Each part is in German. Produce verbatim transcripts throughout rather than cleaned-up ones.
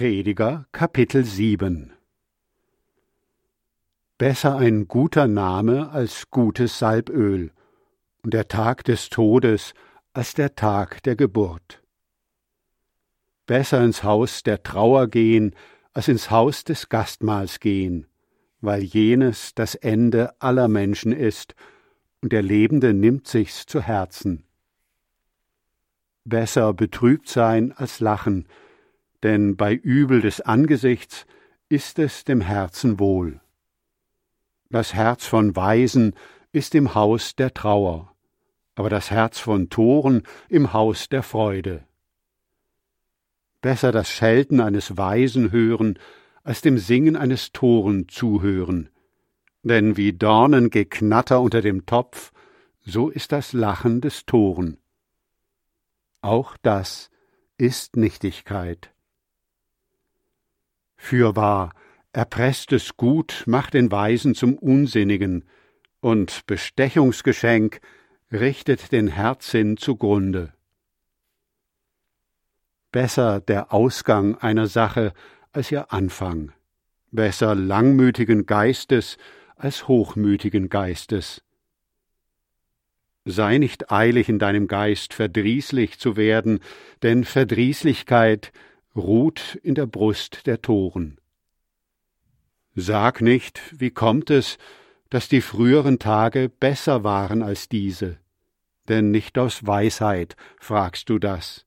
Prediger, Kapitel sieben. Besser ein guter Name als gutes Salböl, und der Tag des Todes als der Tag der Geburt. Besser ins Haus der Trauer gehen, als ins Haus des Gastmahls gehen, weil jenes das Ende aller Menschen ist, und der Lebende nimmt sich's zu Herzen. Besser betrübt sein als lachen, denn bei Übel des Angesichts ist es dem Herzen wohl. Das Herz von Weisen ist im Haus der Trauer, aber das Herz von Toren im Haus der Freude. Besser das Schelten eines Weisen hören, als dem Singen eines Toren zuhören, denn wie Dornengeknatter unter dem Topf, so ist das Lachen des Toren. Auch das ist Nichtigkeit. Fürwahr, erpresstes Gut macht den Weisen zum Unsinnigen, und Bestechungsgeschenk richtet den Herzsinn zugrunde. Besser der Ausgang einer Sache als ihr Anfang, besser langmütigen Geistes als hochmütigen Geistes. Sei nicht eilig in deinem Geist, verdrießlich zu werden, denn Verdrießlichkeit ruht in der Brust der Toren. Sag nicht, wie kommt es, dass die früheren Tage besser waren als diese, denn nicht aus Weisheit fragst du das.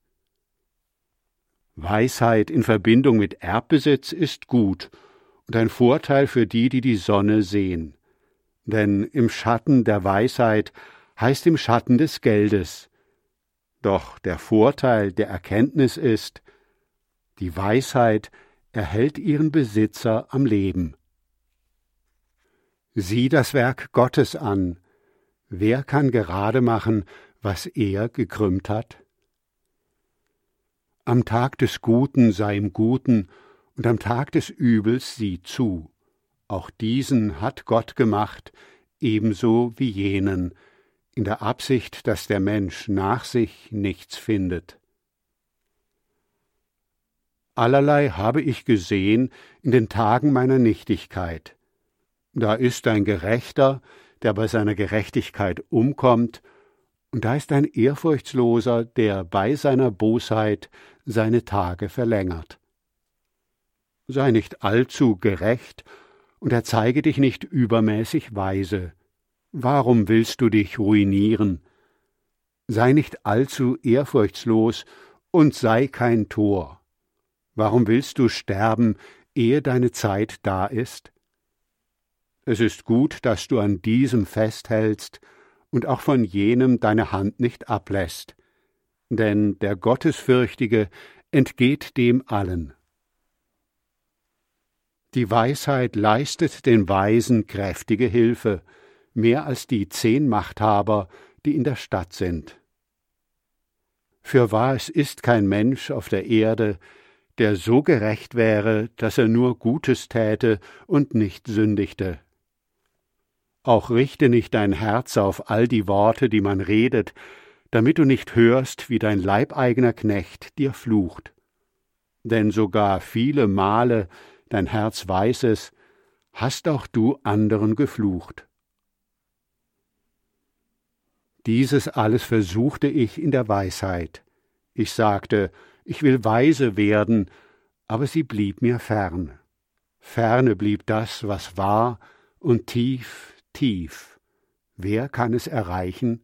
Weisheit in Verbindung mit Erbbesitz ist gut und ein Vorteil für die, die die Sonne sehen. Denn im Schatten der Weisheit heißt im Schatten des Geldes. Doch der Vorteil der Erkenntnis ist, die Weisheit erhält ihren Besitzer am Leben. Sieh das Werk Gottes an. Wer kann gerade machen, was er gekrümmt hat? Am Tag des Guten sei im Guten, und am Tag des Übels sieh zu. Auch diesen hat Gott gemacht, ebenso wie jenen, in der Absicht, dass der Mensch nach sich nichts findet. Allerlei habe ich gesehen in den Tagen meiner Nichtigkeit. Da ist ein Gerechter, der bei seiner Gerechtigkeit umkommt, und da ist ein Ehrfurchtsloser, der bei seiner Bosheit seine Tage verlängert. Sei nicht allzu gerecht und erzeige dich nicht übermäßig weise. Warum willst du dich ruinieren? Sei nicht allzu ehrfurchtslos und sei kein Tor. Warum willst du sterben, ehe deine Zeit da ist? Es ist gut, dass du an diesem festhältst und auch von jenem deine Hand nicht ablässt, denn der Gottesfürchtige entgeht dem allen. Die Weisheit leistet den Weisen kräftige Hilfe, mehr als die zehn Machthaber, die in der Stadt sind. Fürwahr, es ist kein Mensch auf der Erde, der so gerecht wäre, dass er nur Gutes täte und nicht sündigte. Auch richte nicht dein Herz auf all die Worte, die man redet, damit du nicht hörst, wie dein leibeigener Knecht dir flucht. Denn sogar viele Male, dein Herz weiß es, hast auch du anderen geflucht. Dieses alles versuchte ich in der Weisheit. Ich sagte, ich will weise werden, aber sie blieb mir fern. Ferne blieb das, was war, und tief, tief. Wer kann es erreichen?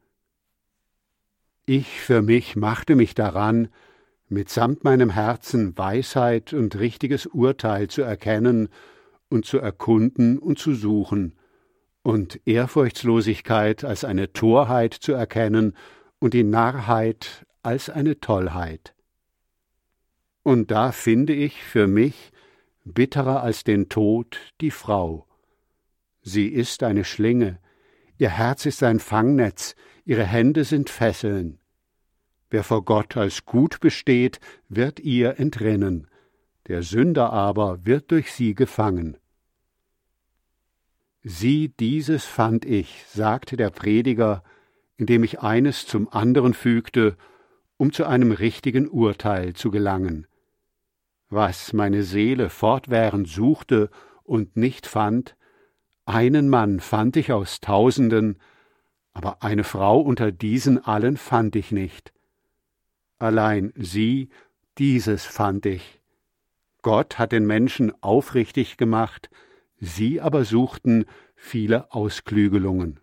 Ich für mich machte mich daran, mitsamt meinem Herzen Weisheit und richtiges Urteil zu erkennen und zu erkunden und zu suchen, und Ehrfurchtslosigkeit als eine Torheit zu erkennen und die Narrheit als eine Tollheit. Und da finde ich für mich, bitterer als den Tod, die Frau. Sie ist eine Schlinge, ihr Herz ist ein Fangnetz, ihre Hände sind Fesseln. Wer vor Gott als gut besteht, wird ihr entrinnen, der Sünder aber wird durch sie gefangen. Sieh, dieses fand ich, sagte der Prediger, indem ich eines zum anderen fügte, um zu einem richtigen Urteil zu gelangen. was meine Seele fortwährend suchte und nicht fand, einen Mann fand ich aus Tausenden, aber eine Frau unter diesen allen fand ich nicht. Allein sie, dieses fand ich. Gott hat den Menschen aufrichtig gemacht, sie aber suchten viele Ausklügelungen.